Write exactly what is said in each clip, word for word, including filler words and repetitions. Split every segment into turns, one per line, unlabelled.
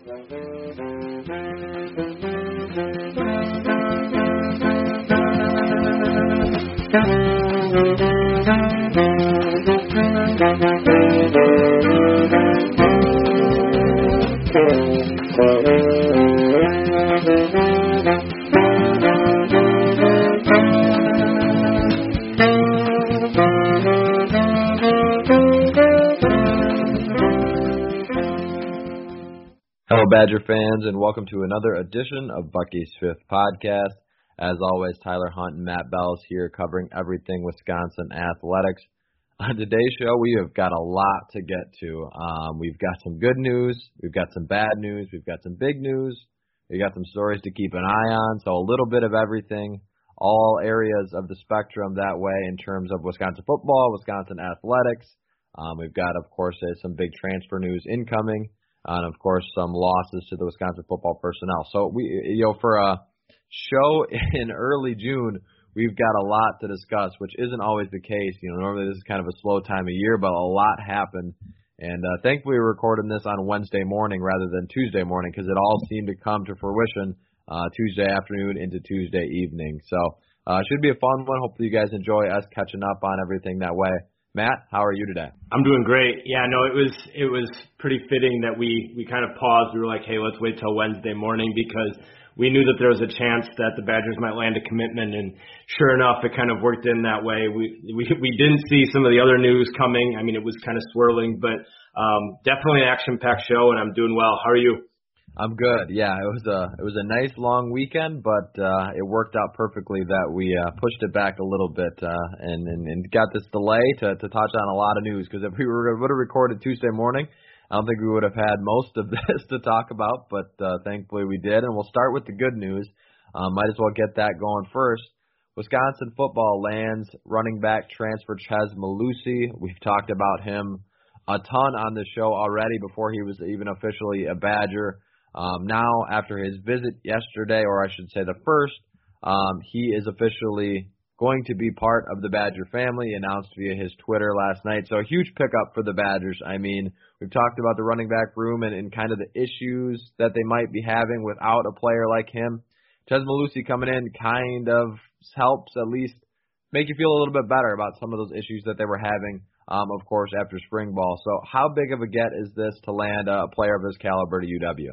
Hello, Badger fans, and welcome to another edition of Bucky's Fifth Podcast. As always, Tyler Hunt and Matt Bells here covering everything Wisconsin athletics. On today's show, we have got a lot to get to. Um, we've got some good news, we've got some bad news, we've got some big news, we've got some stories to keep an eye on, so a little bit of everything, all areas of the spectrum that way in terms of Wisconsin football, Wisconsin athletics. Um, we've got, of course, uh, some big transfer news incoming. And, of course, some losses to the Wisconsin football personnel. So, we, you know, for a show in early June, we've got a lot to discuss, which isn't always the case. You know, normally this is kind of a slow time of year, but a lot happened. And uh, thankfully we're recording this on Wednesday morning rather than Tuesday morning because it all seemed to come to fruition uh, Tuesday afternoon into Tuesday evening. So, uh, it should be a fun one. Hopefully you guys enjoy us catching up on everything that way. Matt, how are you today?
I'm doing great. Yeah, no, it was it was pretty fitting that we, we kind of paused. We were like, hey, let's wait till Wednesday morning because we knew that there was a chance that the Badgers might land a commitment, and sure enough, it kind of worked in that way. We we we didn't see some of the other news coming. I mean, it was kind of swirling, but um, definitely an action-packed show, and I'm doing well. How are you?
I'm good. Yeah, it was a it was a nice long weekend, but uh, it worked out perfectly that we uh, pushed it back a little bit uh, and, and and got this delay to to touch on a lot of news. Because if we were would have recorded Tuesday morning, I don't think we would have had most of this to talk about. But uh, thankfully we did, and we'll start with the good news. Um, might as well get that going first. Wisconsin football lands running back transfer Chez Mellusi. We've talked about him a ton on the show already before he was even officially a Badger. Um, now, after his visit yesterday, or I should say the first, um, he is officially going to be part of the Badger family, announced via his Twitter last night. So a huge pickup for the Badgers. I mean, we've talked about the running back room and, and kind of the issues that they might be having without a player like him. Chez Mellusi coming in kind of helps at least make you feel a little bit better about some of those issues that they were having, um, of course, after spring ball. So how big of a get is this to land a player of his caliber to U W?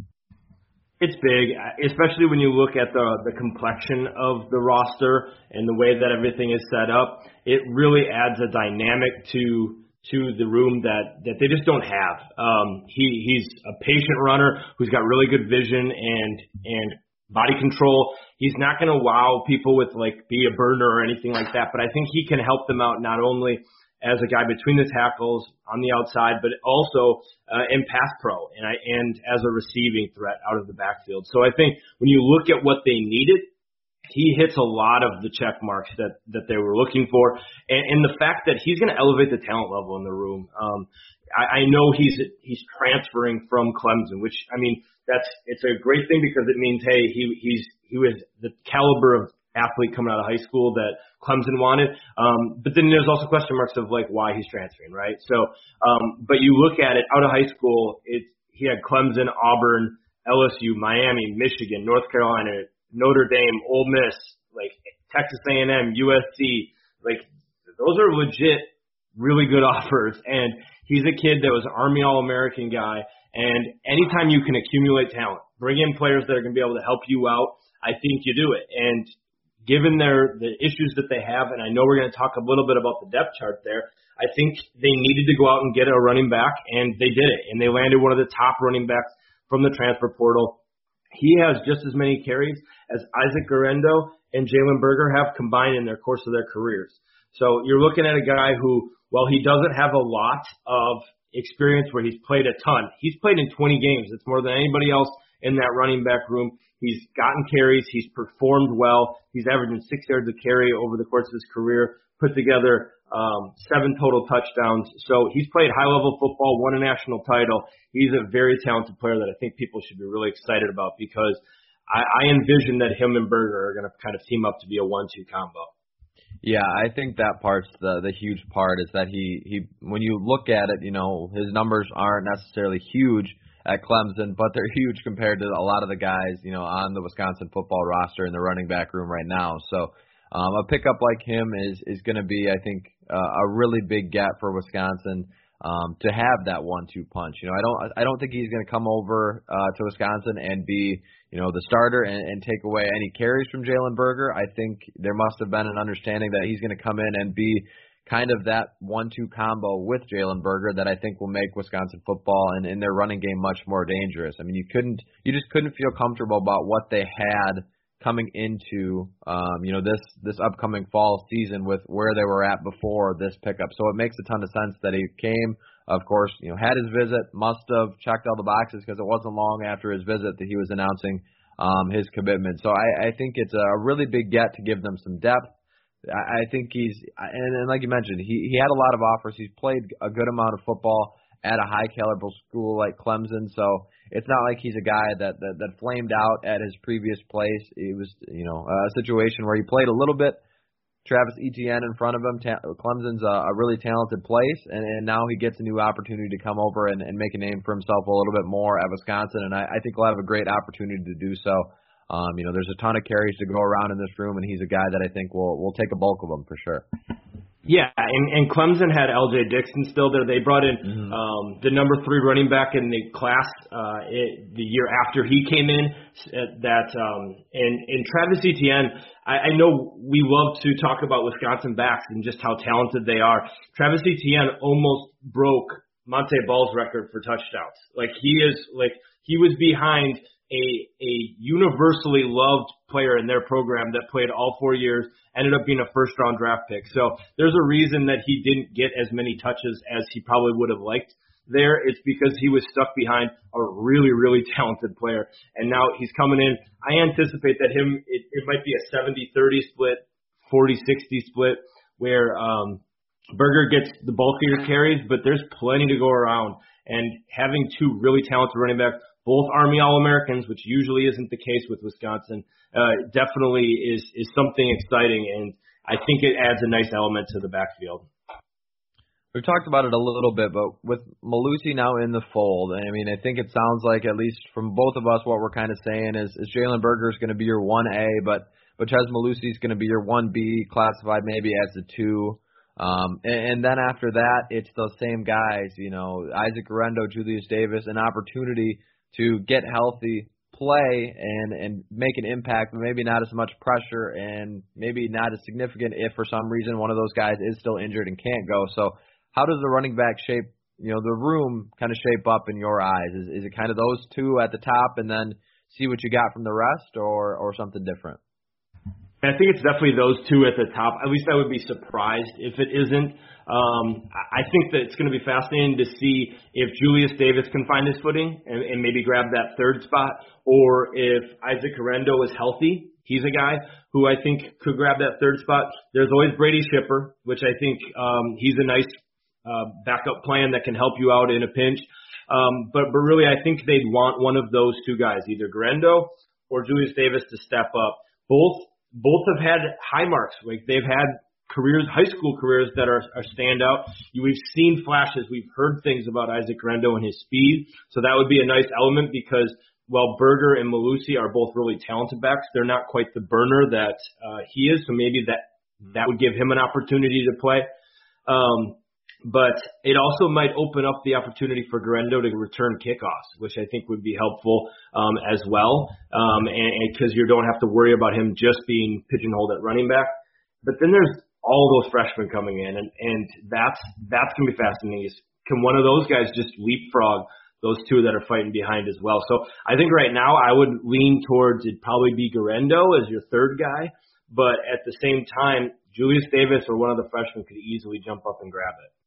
It's big, especially when you look at the the complexion of the roster and the way that everything is set up. It really adds a dynamic to to the room that, that they just don't have. Um, he he's a patient runner who's got really good vision and and body control. He's not going to wow people with like be a burner or anything like that, but I think he can help them out not only as a guy between the tackles on the outside, but also uh, in pass pro and I, and as a receiving threat out of the backfield. So I think when you look at what they needed, he hits a lot of the check marks that, that they were looking for. And, and the fact that he's going to elevate the talent level in the room. Um, I, I know he's he's transferring from Clemson, which, I mean, that's it's a great thing because it means, hey, he he's he was the caliber of athlete coming out of high school that Clemson wanted. Um, but then there's also question marks of like why he's transferring, right? So, um, but you look at it out of high school, it's, he had Clemson, Auburn, L S U, Miami, Michigan, North Carolina, Notre Dame, Ole Miss, like Texas A and M, U S C, like those are legit, really good offers. And he's a kid that was an Army All-American guy. And anytime you can accumulate talent, bring in players that are going to be able to help you out, I think you do it. And given their the issues that they have, and I know we're going to talk a little bit about the depth chart there, I think they needed to go out and get a running back, and they did it. And they landed one of the top running backs from the transfer portal. He has just as many carries as Isaac Guerendo and Jalen Berger have combined in their course of their careers. So you're looking at a guy who, while he doesn't have a lot of experience where he's played a ton, he's played in twenty games. It's more than anybody else in that running back room. He's gotten carries. He's performed well. He's averaging six yards a carry over the course of his career, put together um, seven total touchdowns. So he's played high-level football, won a national title. He's a very talented player that I think people should be really excited about because I, I envision that him and Berger are going to kind of team up to be a one two combo.
Yeah, I think that part's the the huge part is that he, he when you look at it, you know, his numbers aren't necessarily huge at Clemson, but they're huge compared to a lot of the guys, you know, on the Wisconsin football roster in the running back room right now. So um, a pickup like him is is going to be, I think, uh, a really big get for Wisconsin um, to have that one two punch. You know, I don't I don't think he's going to come over uh, to Wisconsin and be, you know, the starter and, and take away any carries from Jalen Berger. I think there must have been an understanding that he's going to come in and be kind of that one two combo with Jalen Berger that I think will make Wisconsin football and in their running game much more dangerous. I mean, you couldn't, you just couldn't feel comfortable about what they had coming into, um, you know, this this upcoming fall season with where they were at before this pickup. So it makes a ton of sense that he came. Of course, you know, had his visit, must have checked all the boxes because it wasn't long after his visit that he was announcing um, his commitment. So I, I think it's a really big get to give them some depth. I think he's, and, and like you mentioned, he, he had a lot of offers. He's played a good amount of football at a high caliber school like Clemson, so it's not like he's a guy that, that, that flamed out at his previous place. It was, you know, a situation where he played a little bit, Travis Etienne in front of him. Ta- Clemson's a, a really talented place, and, and now he gets a new opportunity to come over and, and make a name for himself a little bit more at Wisconsin, and I, I think he'll have a great opportunity to do so. Um, you know, there's a ton of carries to go around in this room, and he's a guy that I think will will take a bulk of them for sure.
Yeah, and, and Clemson had L J Dixon still there. They brought in
mm-hmm.
um, the number three running back in the class uh, it, the year after he came in. That um, and and Travis Etienne. I, I know we love to talk about Wisconsin backs and just how talented they are. Travis Etienne almost broke Monte Ball's record for touchdowns. Like he is like he was behind a a universally loved player in their program that played all four years, ended up being a first-round draft pick. So there's a reason that he didn't get as many touches as he probably would have liked there. It's because he was stuck behind a really, really talented player. And now he's coming in. I anticipate that him, it, it might be a seventy thirty split, forty sixty split, where um, Berger gets the bulkier carries, but there's plenty to go around. And having two really talented running backs, both Army All-Americans, which usually isn't the case with Wisconsin, uh, definitely is is something exciting, and I think it adds a nice element to the backfield.
We've talked about it a little bit, but with Mellusi now in the fold, I mean, I think it sounds like, at least from both of us, what we're kind of saying is, is Jalen Berger is going to be your one A, but, but Chez Mellusi is going to be your one B, classified maybe as a two. Um, and, and then after that, it's those same guys, you know, Isaac Guerendo, Julius Davis, an opportunity to get healthy, play, and, and make an impact, but maybe not as much pressure and maybe not as significant if for some reason one of those guys is still injured and can't go. So how does the running back shape, you know, the room kind of shape up in your eyes? Is, is it kind of those two at the top and then see what you got from the rest, or, or something different?
I think it's definitely those two at the top. At least I would be surprised if it isn't. Um, I think that it's going to be fascinating to see if Julius Davis can find his footing and, and maybe grab that third spot, or if Isaac Guerendo is healthy. He's a guy who I think could grab that third spot. There's always Brady Schipper, which I think um, he's a nice uh, backup plan that can help you out in a pinch. Um, but, but really, I think they'd want one of those two guys, either Guerendo or Julius Davis, to step up. Both both have had high marks. Like they've had careers, high school careers that are, are standout. We've seen flashes. We've heard things about Isaac Guerendo and his speed. So that would be a nice element because while Berger and Mellusi are both really talented backs, they're not quite the burner that uh, he is. So maybe that, that would give him an opportunity to play. Um, but it also might open up the opportunity for Guerendo to return kickoffs, which I think would be helpful um, as well, um, and because you don't have to worry about him just being pigeonholed at running back. But then there's all those freshmen coming in, and, and that's that's going to be fascinating. Can one of those guys just leapfrog those two that are fighting behind as well? So I think right now I would lean towards it'd probably be Guerendo as your third guy, but at the same time, Julius Davis or one of the freshmen could easily jump up and grab it.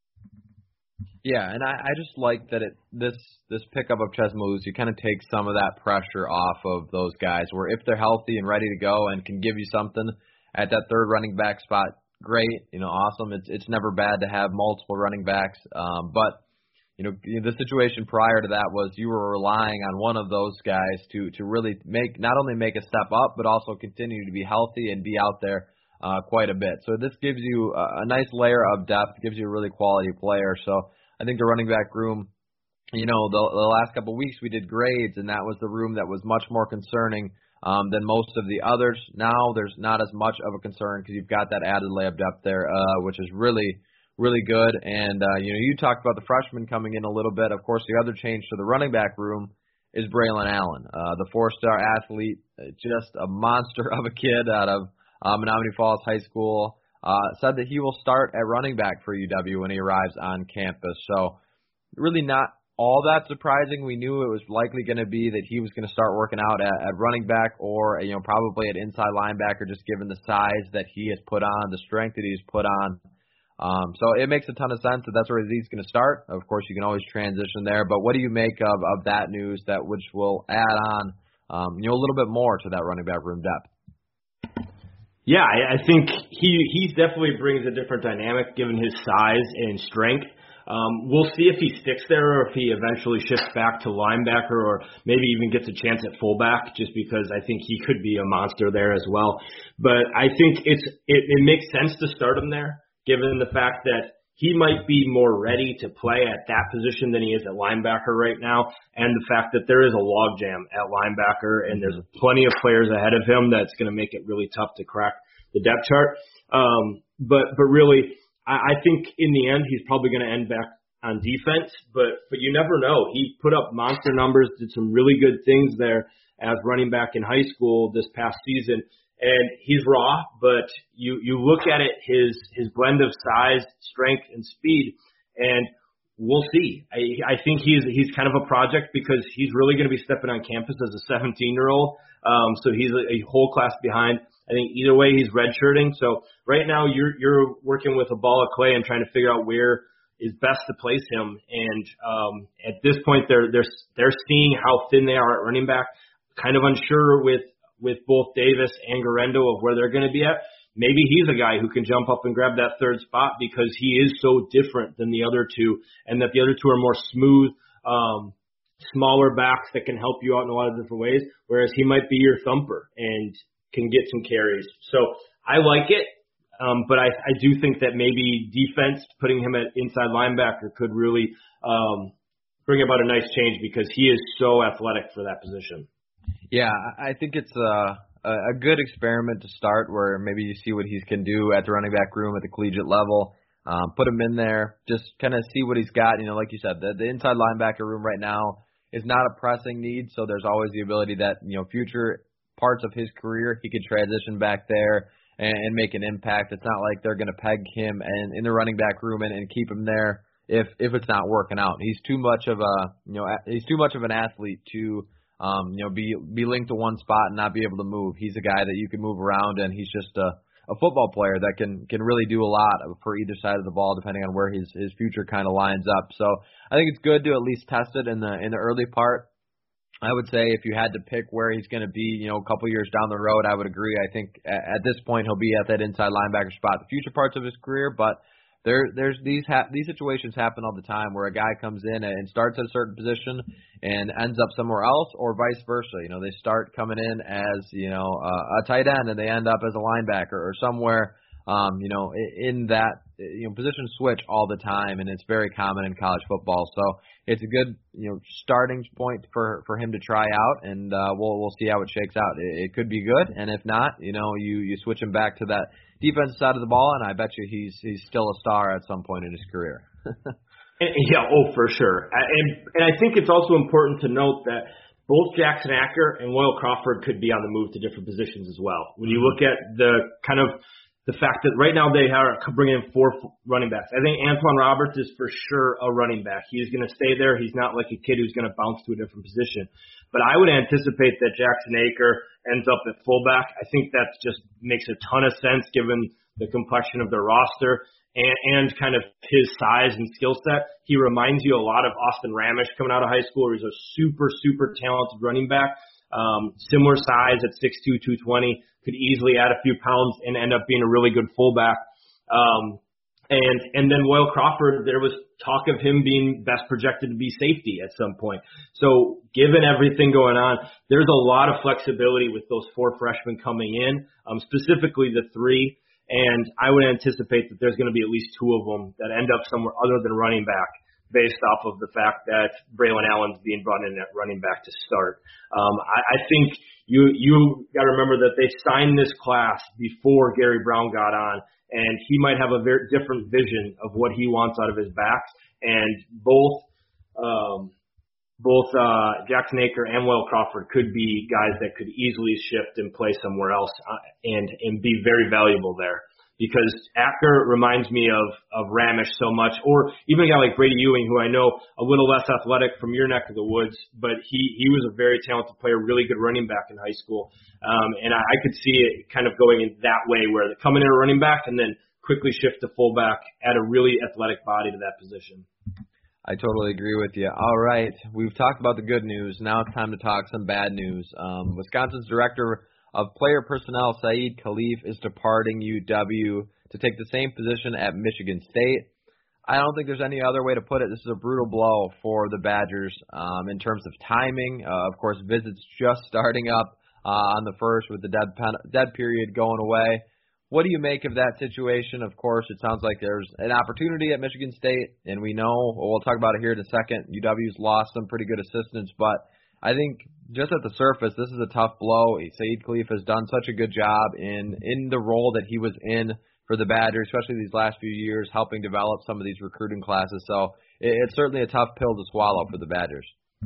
Yeah, and I, I just like that it this this pickup of Chez Mellusi kind of takes some of that pressure off of those guys, where if they're healthy and ready to go and can give you something at that third running back spot, great, you know, awesome. It's it's never bad to have multiple running backs, um, but you know the situation prior to that was you were relying on one of those guys to to really make not only make a step up, but also continue to be healthy and be out there uh, quite a bit. So this gives you a, a nice layer of depth, gives you a really quality player. So I think the running back room you know, the, the last couple of weeks we did grades, and that was the room that was much more concerning um, than most of the others. Now there's not as much of a concern because you've got that added layup depth there, uh, which is really, really good. And, uh, you know, you talked about the freshmen coming in a little bit. Of course, the other change to the running back room is Braylon Allen, uh, the four-star athlete, just a monster of a kid out of uh, Menominee Falls High School, uh, said that he will start at running back for U W when he arrives on campus. So really not all that surprising. We knew it was likely going to be that he was going to start working out at, at running back or, you know, probably at inside linebacker, just given the size that he has put on, the strength that he's put on. Um, so it makes a ton of sense that that's where he's going to start. Of course, you can always transition there. But what do you make of, of that news, that which will add on, um, you know, a little bit more to that running back room depth?
Yeah, I, I think he he definitely brings a different dynamic given his size and strength. Um, we'll see if he sticks there or if he eventually shifts back to linebacker or maybe even gets a chance at fullback, just because I think he could be a monster there as well. But I think it's it, it makes sense to start him there, given the fact that he might be more ready to play at that position than he is at linebacker right now, and the fact that there is a logjam at linebacker and there's plenty of players ahead of him that's going to make it really tough to crack the depth chart. Um, but but really, I, I think in the end he's probably going to end back on defense, but but you never know. He put up monster numbers, did some really good things there as running back in high school this past season. And he's raw, but you, you look at it, his his blend of size, strength, and speed, and we'll see. I, I think he's he's kind of a project because he's really going to be stepping on campus as a seventeen-year-old. Um, so he's a, a whole class behind. I think either way he's redshirting. So right now you're you're working with a ball of clay and trying to figure out where is best to place him. And um, at this point, they're they're they're seeing how thin they are at running back. Kind of unsure with. with both Davis and Garendo of where they're going to be at. Maybe he's a guy who can jump up and grab that third spot because he is so different than the other two, and that the other two are more smooth, um, smaller backs that can help you out in a lot of different ways, whereas he might be your thumper and can get some carries. So I like it, um, but I, I do think that maybe defense, putting him at inside linebacker, could really um, bring about a nice change because he is so athletic for that position.
Yeah, I think it's a, a good experiment to start where maybe you see what he can do at the running back room at the collegiate level. Um, put him in there, just kind of see what he's got. You know, like you said, the, the inside linebacker room right now is not a pressing need, so there's always the ability that, you know, future parts of his career he could transition back there and, and make an impact. It's not like they're going to peg him and, in the running back room and, and keep him there if if it's not working out. He's too much of a you know he's too much of an athlete to. Um, you know, be be linked to one spot and not be able to move. He's a guy that you can move around, and he's just a, a football player that can can really do a lot for either side of the ball, depending on where his his future kind of lines up. So I think it's good to at least test it in the in the early part. I would say if you had to pick where he's going to be, you know, a couple years down the road, I would agree. I think at, at this point he'll be at that inside linebacker spot the future parts of his career, but. There, there's these ha- these situations happen all the time where a guy comes in and starts at a certain position and ends up somewhere else, or vice versa. You know, they start coming in as you know uh, a tight end and they end up as a linebacker or somewhere. Um, you know, in that you know position switch all the time, and it's very common in college football. So it's a good you know starting point for for him to try out, and uh, we'll we'll see how it shakes out. It, it could be good, and if not, you know, you you switch him back to that defensive side of the ball, and I bet you he's he's still a star at some point in his career.
Yeah, oh, for sure. And and I think it's also important to note that both Jackson Acker and Loyal Crawford could be on the move to different positions as well. When you look at the kind of the fact that right now they are bringing in four running backs. I think Antoine Roberts is for sure a running back. He's going to stay there. He's not like a kid who's going to bounce to a different position. But I would anticipate that Jackson Acker ends up at fullback. I think that just makes a ton of sense given the complexion of their roster and, and kind of his size and skill set. He reminds you a lot of Austin Ramish coming out of high school. He's a super, super talented running back. Um, similar size at six two, two twenty, could easily add a few pounds and end up being a really good fullback. Um, and, and then Loyal Crawford, there was talk of him being best projected to be safety at some point. So given everything going on, there's a lot of flexibility with those four freshmen coming in, um, specifically the three. And I would anticipate that there's going to be at least two of them that end up somewhere other than running back based off of the fact that Braylon Allen's being brought in at running back to start. Um, I, I think you you got to remember that they signed this class before Gary Brown got on, and he might have a very different vision of what he wants out of his backs. And both um, both uh, Jackson Aker and Will Crawford could be guys that could easily shift and play somewhere else uh, and and be very valuable there. Because Aker reminds me of of Ramish so much, or even a guy like Brady Ewing, who I know a little less athletic from your neck of the woods, but he he was a very talented player, really good running back in high school, um, and I, I could see it kind of going in that way, where they come in at running back and then quickly shift to fullback, add a really athletic body to that position.
I totally agree with you. All right, we've talked about the good news. Now it's time to talk some bad news. Um, Wisconsin's director of player personnel, Saeed Khalif, is departing U W to take the same position at Michigan State. I don't think there's any other way to put it. This is a brutal blow for the Badgers um, in terms of timing. Uh, of course, visits just starting up uh, on the first with the dead, pen, dead period going away. What do you make of that situation? Of course, it sounds like there's an opportunity at Michigan State, and we know, well, we'll talk about it here in a second, U W's lost some pretty good assistants, but I think just at the surface, this is a tough blow. Saeed Khalif has done such a good job in, in the role that he was in for the Badgers, especially these last few years, helping develop some of these recruiting classes. So it, it's certainly a tough pill to swallow for the Badgers.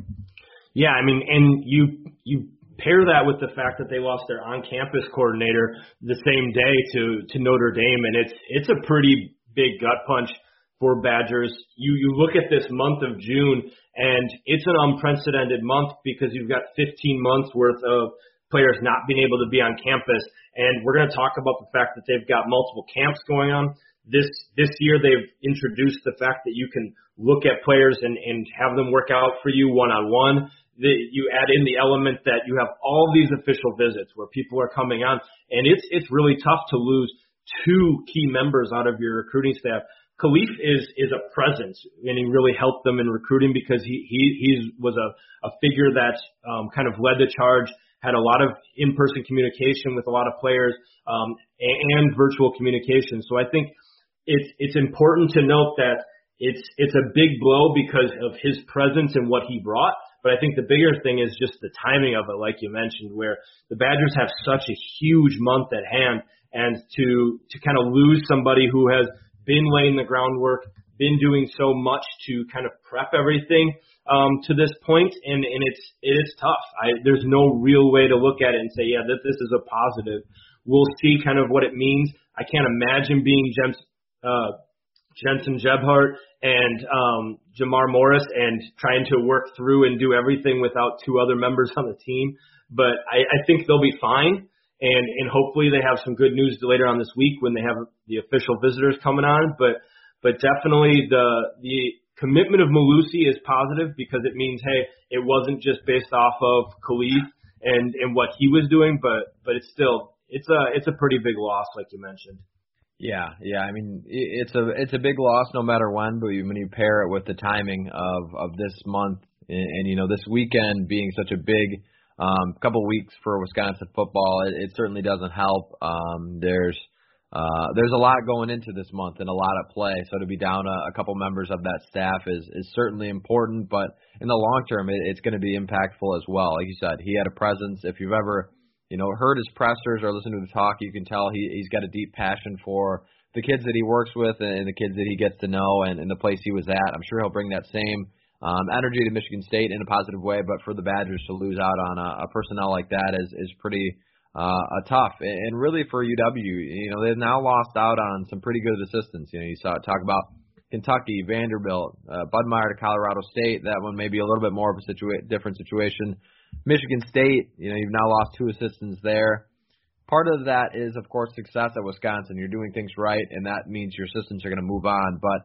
Yeah, I mean, and you you pair that with the fact that they lost their on-campus coordinator the same day to, to Notre Dame, and it's it's a pretty big gut punch for Badgers. You you look at this month of June, and it's an unprecedented month because you've got fifteen months worth of players not being able to be on campus, and we're going to talk about the fact that they've got multiple camps going on. This this year they've introduced the fact that you can look at players and, and have them work out for you one-on-one. The, you add in the element that you have all these official visits where people are coming on, and it's it's really tough to lose two key members out of your recruiting staff. Khalif is is a presence, and he really helped them in recruiting because he he he was a, a figure that um, kind of led the charge, had a lot of in-person communication with a lot of players, um, and, and virtual communication. So I think it's it's important to note that it's it's a big blow because of his presence and what he brought. But I think the bigger thing is just the timing of it, like you mentioned, where the Badgers have such a huge month at hand, and to to kind of lose somebody who has been laying the groundwork, been doing so much to kind of prep everything um, to this point, and, and it's it is tough. I, there's no real way to look at it and say, yeah, that this is a positive. We'll see kind of what it means. I can't imagine being James, uh, Jensen Gebhardt and um, Jamar Morris and trying to work through and do everything without two other members on the team. But I, I think they'll be fine, and, and hopefully they have some good news later on this week when they have the official visitors coming on. But but definitely the the commitment of Malusi is positive because it means, hey, it wasn't just based off of Khalif and, and what he was doing, but but it's still it's a it's a pretty big loss, like you mentioned.
Yeah, yeah. I mean, it's a it's a big loss no matter when, but when you pair it with the timing of, of this month and, and you know this weekend being such a big um, couple weeks for Wisconsin football, it, it certainly doesn't help. Um, there's uh, there's a lot going into this month and a lot at play, so to be down a, a couple members of that staff is is certainly important. But in the long term, it, it's going to be impactful as well. Like you said, he had a presence. If you've ever You know, heard his pressers or listened to the talk, you can tell he, he's got a deep passion for the kids that he works with and the kids that he gets to know and, and the place he was at. I'm sure he'll bring that same um, energy to Michigan State in a positive way, but for the Badgers to lose out on a, a personnel like that is, is pretty uh, tough. And really for U W, you know, they've now lost out on some pretty good assistants. You know, you saw talk about Kentucky, Vanderbilt, uh, Bud Meyer to Colorado State. That one may be a little bit more of a situa- different situation. Michigan State, you know, you've now lost two assistants there. Part of that is, of course, success at Wisconsin. You're doing things right, and that means your assistants are going to move on. But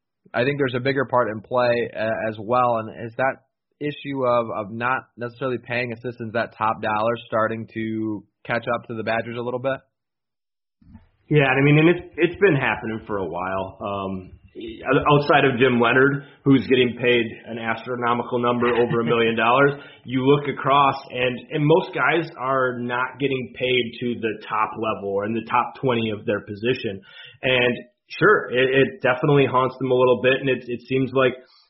I think there's a bigger part in play uh, as well, and is that issue of, of not necessarily paying assistants that top dollar starting to catch up to the Badgers a little bit?
Yeah, I mean, and it's it's been happening for a while. Um, outside of Jim Leonard, who's getting paid an astronomical number, over a million dollars, you look across, and, and most guys are not getting paid to the top level or in the top twenty of their position. And sure, it, it definitely haunts them a little bit, and it, it seems like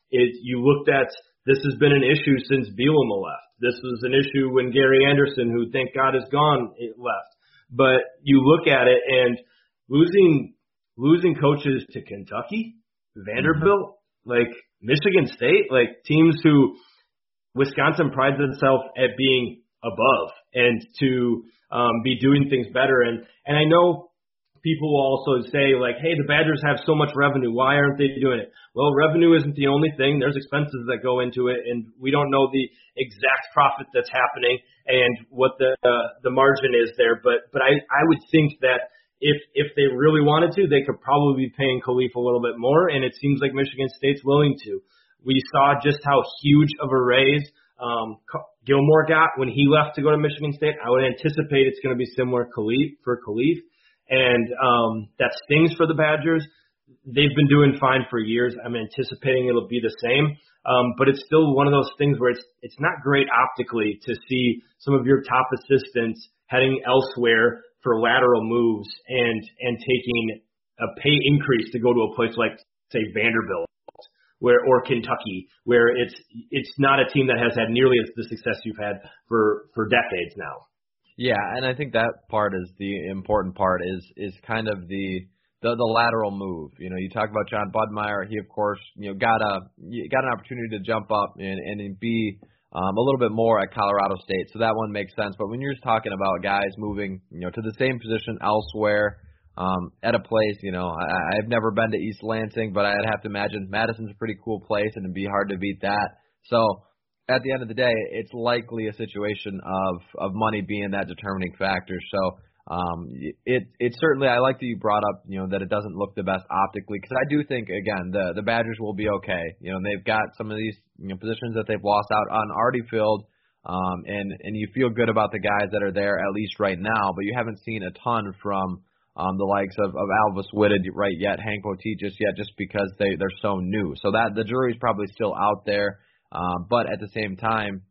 It, you looked at, this has been an issue since Bielema left. This was an issue when Gary Anderson, who thank God is gone, left. But you look at it, and losing losing coaches to Kentucky, Vanderbilt, like Michigan State, like teams who Wisconsin prides itself at being above and to um, be doing things better. And, and I know people will also say, like, hey, the Badgers have so much revenue. Why aren't they doing it? Well, revenue isn't the only thing. There's expenses that go into it, and we don't know the exact profit that's happening and what the uh, the margin is there. But but I, I would think that if if they really wanted to, they could probably be paying Khalif a little bit more, and it seems like Michigan State's willing to. We saw just how huge of a raise um, Gilmore got when he left to go to Michigan State. I would anticipate it's going to be similar Khalif for Khalif. And um, that stings for the Badgers. They've been doing fine for years. I'm anticipating it'll be the same. Um, but it's still one of those things where it's it's not great optically to see some of your top assistants heading elsewhere for lateral moves and and taking a pay increase to go to a place like, say, Vanderbilt where or Kentucky, where it's it's not a team that has had nearly as the success you've had for, for decades now.
Yeah, and I think that part is the important part is is kind of the the, the lateral move. You know, you talk about John Budmeyer. He, of course, you know, got a got an opportunity to jump up and, and be um, a little bit more at Colorado State, so that one makes sense. But when you're just talking about guys moving, you know, to the same position elsewhere um, at a place, you know, I, I've never been to East Lansing, but I'd have to imagine Madison's a pretty cool place, and it'd be hard to beat that. So at the end of the day, it's likely a situation of, of money being that determining factor. So um, it it certainly, I like that you brought up, you know, that it doesn't look the best optically, because I do think, again, the the Badgers will be okay. You know, they've got some of these, you know, positions that they've lost out on already filled, um, and and you feel good about the guys that are there at least right now, but you haven't seen a ton from um, the likes of, of Alvis Whitted right yet, Hank Poteet just yet, just because they they're so new. So that the jury's probably still out there. Uh, but at the same time,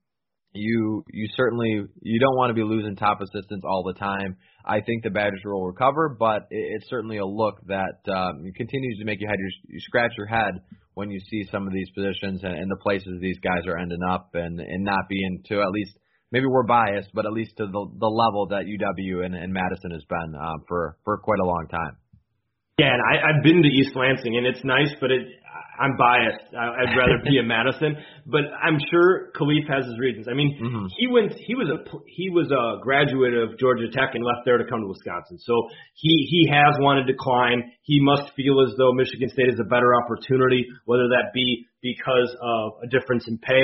you you certainly you don't want to be losing top assistants all the time. I think the Badgers will recover, but it, it's certainly a look that um, continues to make you, head your, you scratch your head when you see some of these positions and, and the places these guys are ending up, and, and not being to at least maybe we're biased, but at least to the the level that U W and, and Madison has been um, for for quite a long time.
Yeah, and I, I've been to East Lansing, and it's nice, but it, I'm biased. I, I'd rather be in Madison, but I'm sure Khalif has his reasons. I mean, mm-hmm. he went. He was a he was a graduate of Georgia Tech and left there to come to Wisconsin. So he he has wanted to climb. He must feel as though Michigan State is a better opportunity, whether that be because of a difference in pay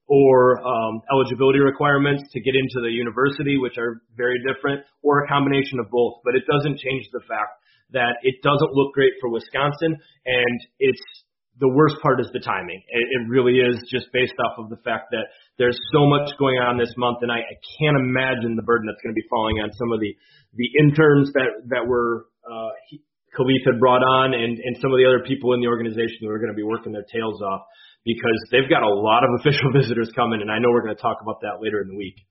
or um, eligibility requirements to get into the university, which are very different, or a combination of both. But it doesn't change the fact that it doesn't look great for Wisconsin, and it's the worst part is the timing. It, it really is, just based off of the fact that there's so much going on this month, and I, I can't imagine the burden that's going to be falling on some of the the interns that that were uh, he, Khalif had brought on, and and some of the other people in the organization who are going to be working their tails off, because they've got a lot of official visitors coming, and I know we're going to talk about that later in the week.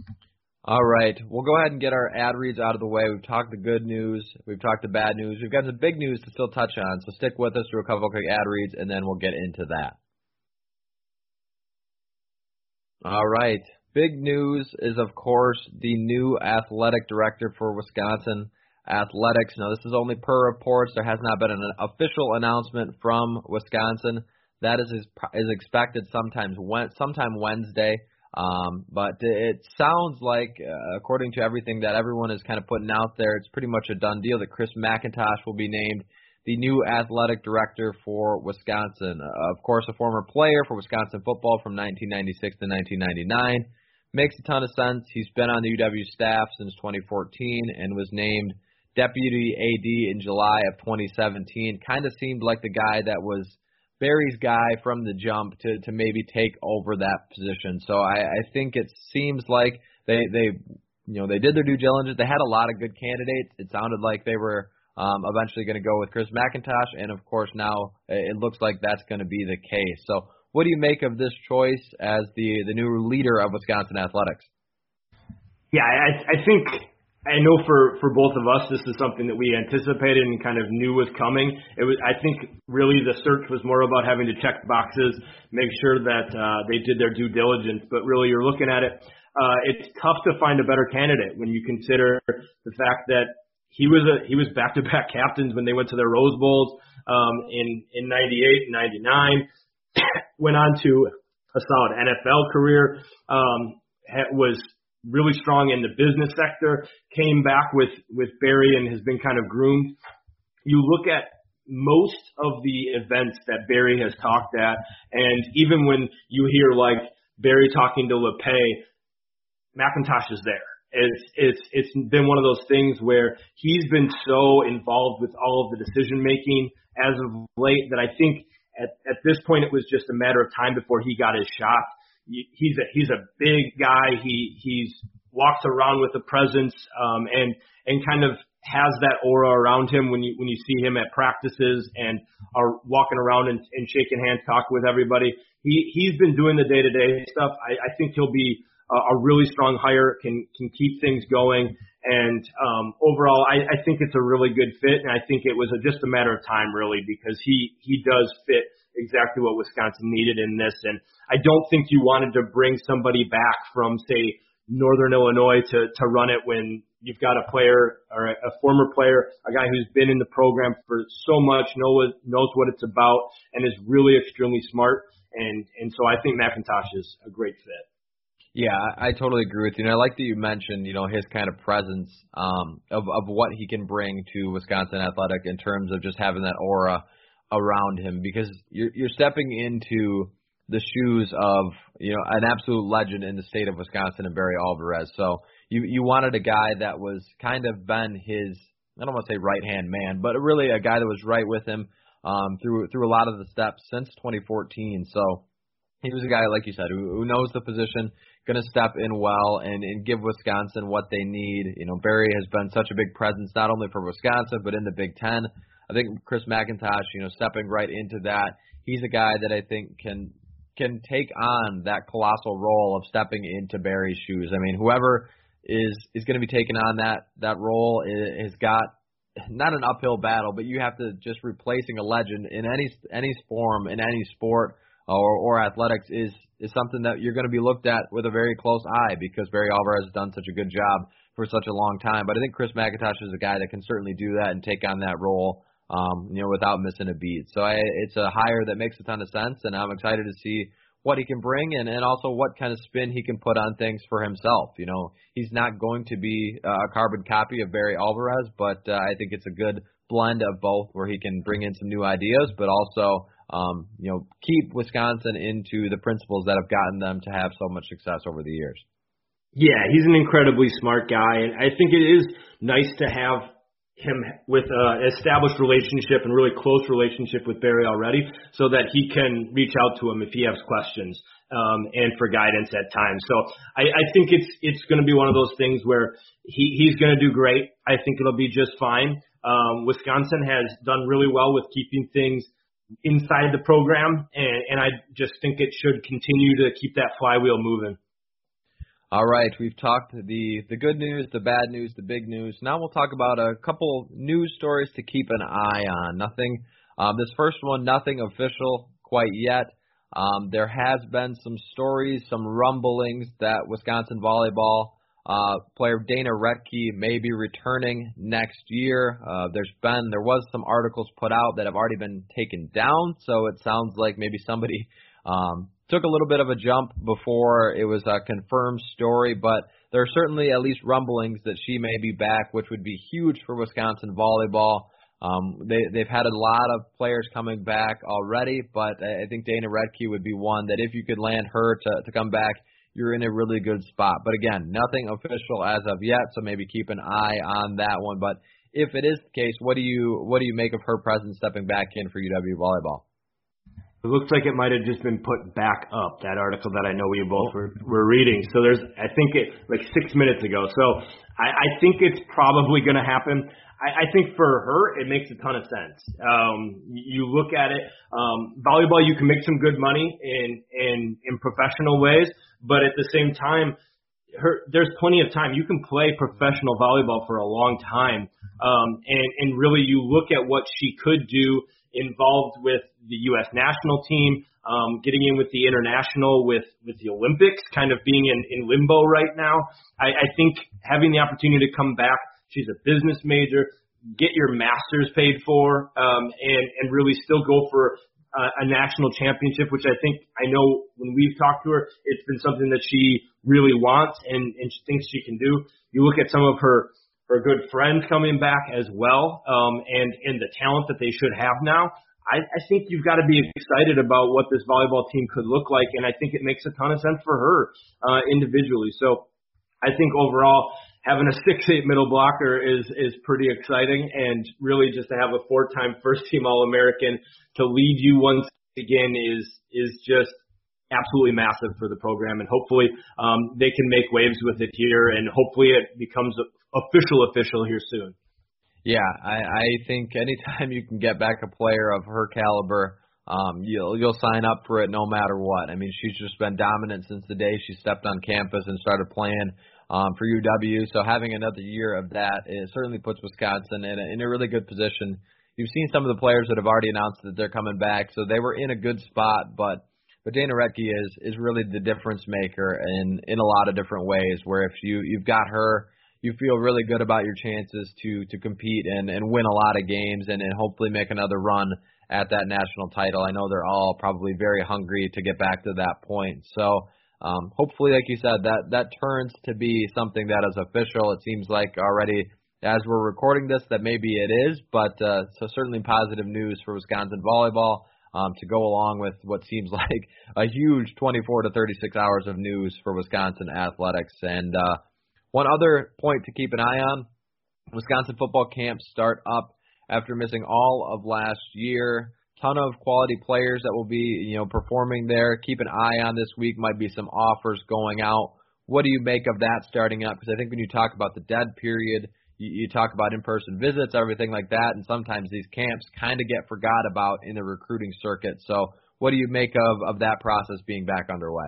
All right, we'll go ahead and get our ad reads out of the way. We've talked the good news. We've talked the bad news. We've got some big news to still touch on, so stick with us through a couple of quick ad reads, and then we'll get into that. All right, big news is, of course, the new athletic director for Wisconsin Athletics. Now, this is only per reports. There has not been an official announcement from Wisconsin. That is is expected sometime sometime Wednesday. Um, but it sounds like, uh, according to everything that everyone is kind of putting out there, it's pretty much a done deal that Chris McIntosh will be named the new athletic director for Wisconsin. Uh, of course, a former player for Wisconsin football from nineteen ninety-six to nineteen ninety-nine. Makes a ton of sense. He's been on the U W staff since twenty fourteen and was named deputy A D in July of twenty seventeen. Kind of seemed like the guy that was Barry's guy from the jump to, to maybe take over that position. So I, I think it seems like they, they, you know, they did their due diligence. They had a lot of good candidates. It sounded like they were um, eventually going to go with Chris McIntosh, and of course now it looks like that's going to be the case. So what do you make of this choice as the, the new leader of Wisconsin Athletics?
Yeah, I, I think I know for, for both of us, this is something that we anticipated and kind of knew was coming. It was, I think really the search was more about having to check boxes, make sure that uh, they did their due diligence. But really you're looking at it, uh, it's tough to find a better candidate when you consider the fact that he was a, he was back-to-back captains when they went to their Rose Bowls um, in, in ninety-eight and ninety-nine, went on to a solid N F L career, um, was really strong in the business sector, came back with, with Barry and has been kind of groomed. You look at most of the events that Barry has talked at, and even when you hear like Barry talking to LePay, McIntosh is there. It's, it's, it's been one of those things where he's been so involved with all of the decision making as of late that I think at, at this point it was just a matter of time before he got his shot. He's a he's a big guy. He he's walks around with a presence, um, and and kind of has that aura around him when you when you see him at practices and are walking around and, and shaking hands, talking with everybody. He he's been doing the day to day stuff. I, I think he'll be a, a really strong hire. Can can keep things going, and um, overall, I, I think it's a really good fit. And I think it was a, just a matter of time, really, because he he does fit exactly what Wisconsin needed in this. And I don't think you wanted to bring somebody back from, say, Northern Illinois to, to run it when you've got a player or a, a former player, a guy who's been in the program for so much, know, knows what it's about, and is really extremely smart. And, and so I think McIntosh is a great fit.
Yeah, I totally agree with you. And I like that you mentioned, you know, his kind of presence um, of, of what he can bring to Wisconsin Athletic in terms of just having that aura around him, because you're you're stepping into the shoes of, you know, an absolute legend in the state of Wisconsin and Barry Alvarez. So you you wanted a guy that was kind of been his, I don't want to say right hand man, but really a guy that was right with him um, through through a lot of the steps since twenty fourteen. So he was a guy, like you said, who, who knows the position, going to step in well and, and give Wisconsin what they need. You know, Barry has been such a big presence not only for Wisconsin but in the Big Ten. I think Chris McIntosh, you know, stepping right into that, he's a guy that I think can can take on that colossal role of stepping into Barry's shoes. I mean, whoever is is going to be taking on that that role has got not an uphill battle, but you have to just replacing a legend in any any form, in any sport or, or athletics is is something that you're going to be looked at with a very close eye, because Barry Alvarez has done such a good job for such a long time. But I think Chris McIntosh is a guy that can certainly do that and take on that role, um, you know, without missing a beat. So I, it's a hire that makes a ton of sense, and I'm excited to see what he can bring and, and also what kind of spin he can put on things for himself. You know, he's not going to be a carbon copy of Barry Alvarez, but uh, I think it's a good blend of both, where he can bring in some new ideas, but also, um, you know, keep Wisconsin into the principles that have gotten them to have so much success over the years.
Yeah, he's an incredibly smart guy, and I think it is nice to have him with an established relationship and really close relationship with Barry already, so that he can reach out to him if he has questions um, and for guidance at times. So I, I think it's it's going to be one of those things where he, he's going to do great. I think it'll be just fine. Um, Wisconsin has done really well with keeping things inside the program, and, and I just think it should continue to keep that flywheel moving.
All right, we've talked the, the good news, the bad news, the big news. Now we'll talk about a couple news stories to keep an eye on. Nothing, um, this first one, nothing official quite yet. Um, there has been some stories, some rumblings that Wisconsin volleyball uh, player Dana Rettke may be returning next year. Uh, there's been, there was some articles put out that have already been taken down, so it sounds like maybe somebody um, took a little bit of a jump before it was a confirmed story, but there are certainly at least rumblings that she may be back, which would be huge for Wisconsin volleyball. Um, they, they've had a lot of players coming back already, but I think Dana Rettke would be one that if you could land her to, to come back, you're in a really good spot. But again, nothing official as of yet, so maybe keep an eye on that one. But if it is the case, what do you what do you make of her presence stepping back in for U W volleyball?
It looks like it might have just been put back up, that article that I know we both were, were reading. So there's, I think it, like six minutes ago. So I, I think it's probably going to happen. I, I think for her, it makes a ton of sense. Um, you look at it, um, volleyball, you can make some good money in, in, in professional ways, but at the same time, her, there's plenty of time. You can play professional volleyball for a long time, um, and and really you look at what she could do involved with the U S national team, um, getting in with the international, with with the Olympics, kind of being in, in limbo right now. I, I think having the opportunity to come back, she's a business major, get your master's paid for, um, and and really still go for Uh, a national championship, which I think, I know when we've talked to her, it's been something that she really wants and, and she thinks she can do. You look at some of her, her good friends coming back as well, um, and, and the talent that they should have now. I, I think you've got to be excited about what this volleyball team could look like, and I think it makes a ton of sense for her uh, individually. So I think overall, having a six eight middle blocker is is pretty exciting, and really just to have a four-time first-team All-American to lead you once again is is just absolutely massive for the program, and hopefully um, they can make waves with it here, and hopefully it becomes official official here soon.
Yeah, I, I think anytime you can get back a player of her caliber, um, you'll you'll sign up for it no matter what. I mean, she's just been dominant since the day she stepped on campus and started playing Um, for U W, so having another year of that, it certainly puts Wisconsin in a, in a really good position. You've seen some of the players that have already announced that they're coming back, so they were in a good spot, but but Dana Rettke is is really the difference maker in in a lot of different ways, where if you you've got her, you feel really good about your chances to to compete and and win a lot of games and, and hopefully make another run at that national title. I know they're all probably very hungry to get back to that point, so Um, hopefully, like you said, that, that turns to be something that is official. It seems like already, as we're recording this, that maybe it is, but uh, so certainly positive news for Wisconsin volleyball um, to go along with what seems like a huge twenty-four to thirty-six hours of news for Wisconsin athletics. And uh, one other point to keep an eye on, Wisconsin football camps start up after missing all of last year. Ton of quality players that will be, you know, performing there. Keep an eye on this week. Might be some offers going out. What do you make of that starting up? Because I think when you talk about the dead period, you, you talk about in-person visits, everything like that, and sometimes these camps kind of get forgot about in the recruiting circuit. So what do you make of, of that process being back underway?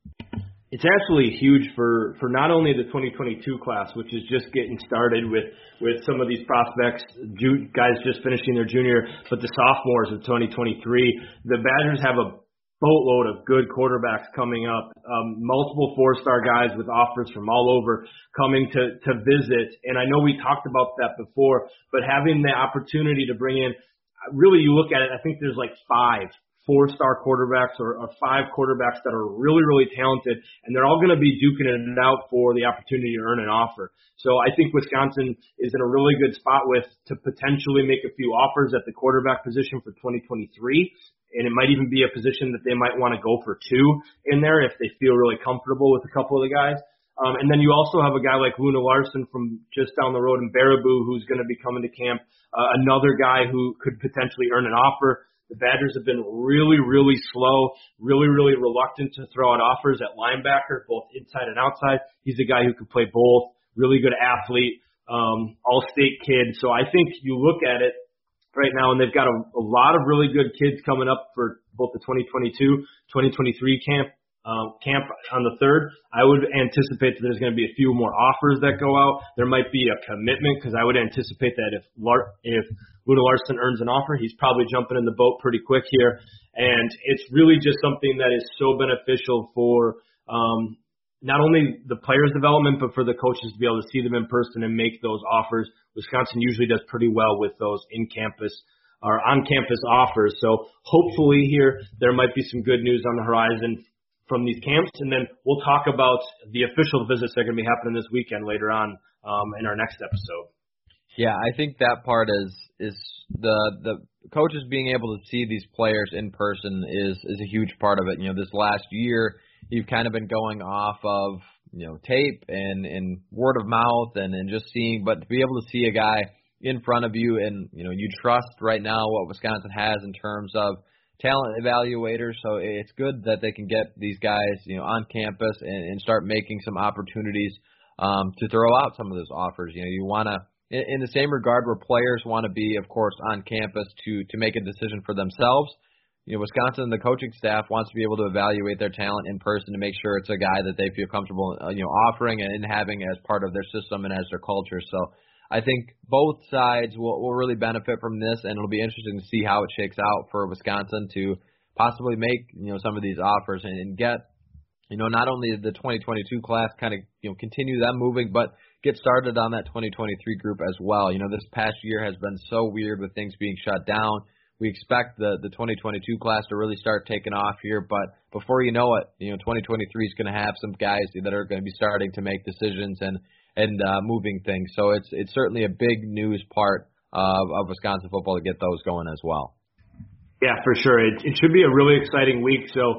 It's actually huge for, for not only the twenty twenty-two class, which is just getting started with, with some of these prospects, ju- guys just finishing their junior, but the sophomores of twenty twenty-three. The Badgers have a boatload of good quarterbacks coming up, um, multiple four-star guys with offers from all over coming to, to visit. And I know we talked about that before, but having the opportunity to bring in, really you look at it, I think there's like five four-star quarterbacks or, or five quarterbacks that are really, really talented, and they're all going to be duking it out for the opportunity to earn an offer. So I think Wisconsin is in a really good spot with to potentially make a few offers at the quarterback position for twenty twenty-three, and it might even be a position that they might want to go for two in there if they feel really comfortable with a couple of the guys. Um, and then you also have a guy like Luna Larson from just down the road in Baraboo who's going to be coming to camp, uh, another guy who could potentially earn an offer. The Badgers have been really, really slow, really, really reluctant to throw out offers at linebacker, both inside and outside. He's a guy who can play both, really good athlete, um, all-state kid. So I think you look at it right now, and they've got a, a lot of really good kids coming up for both the twenty twenty-two, twenty twenty-three camp. Um, camp on the third. I would anticipate that there's going to be a few more offers that go out. There might be a commitment because I would anticipate that if Lar- if Luna Larson earns an offer, he's probably jumping in the boat pretty quick here. And it's really just something that is so beneficial for um, not only the players' development, but for the coaches to be able to see them in person and make those offers. Wisconsin usually does pretty well with those in-campus or on-campus offers. So hopefully here there might be some good news on the horizon from these camps, and then we'll talk about the official visits that are going to be happening this weekend later on um, in our next episode.
Yeah, I think that part is is the the coaches being able to see these players in person is is a huge part of it. You know, this last year you've kind of been going off of you know tape and and word of mouth and and just seeing, but to be able to see a guy in front of you and you know you trust right now what Wisconsin has in terms of talent evaluators, so it's good that they can get these guys, you know, on campus and, and start making some opportunities um, to throw out some of those offers. You know, you want to, in, in the same regard where players want to be, of course, on campus to to make a decision for themselves, you know, Wisconsin, the coaching staff wants to be able to evaluate their talent in person to make sure it's a guy that they feel comfortable, uh, you know, offering and having as part of their system and as their culture. So I think both sides will, will really benefit from this, and it'll be interesting to see how it shakes out for Wisconsin to possibly make, you know, some of these offers and, and get, you know, not only the twenty twenty-two class kind of, you know, continue them moving, but get started on that twenty twenty-three group as well. You know, this past year has been so weird with things being shut down. We expect the, the twenty twenty-two class to really start taking off here, but before you know it, you know, twenty twenty-three is going to have some guys that are going to be starting to make decisions and and uh, moving things. So it's it's certainly a big news part of, of Wisconsin football to get those going as well.
Yeah, for sure. It, it should be a really exciting week. So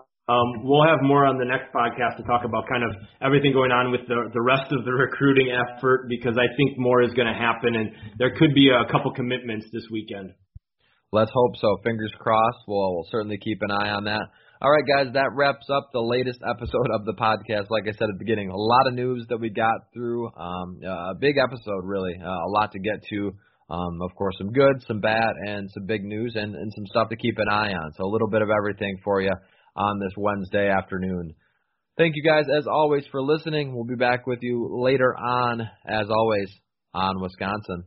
um, we'll have more on the next podcast to talk about kind of everything going on with the, the rest of the recruiting effort, because I think more is going to happen, and there could be a couple commitments this weekend.
Let's hope so. Fingers crossed. We'll, we'll certainly keep an eye on that. All right, guys, that wraps up the latest episode of the podcast. Like I said at the beginning, a lot of news that we got through. Um, a big episode, really. Uh, a lot to get to. Um, of course, some good, some bad, and some big news, and, and some stuff to keep an eye on. So a little bit of everything for you on this Wednesday afternoon. Thank you guys, as always, for listening. We'll be back with you later on, as always, on Wisconsin.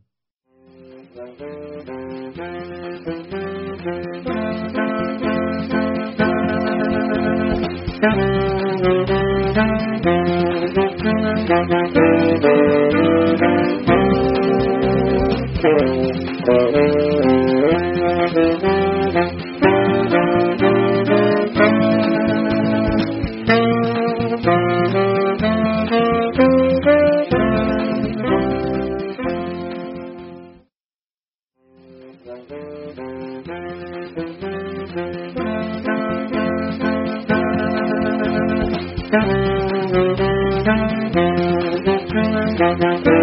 Thank you.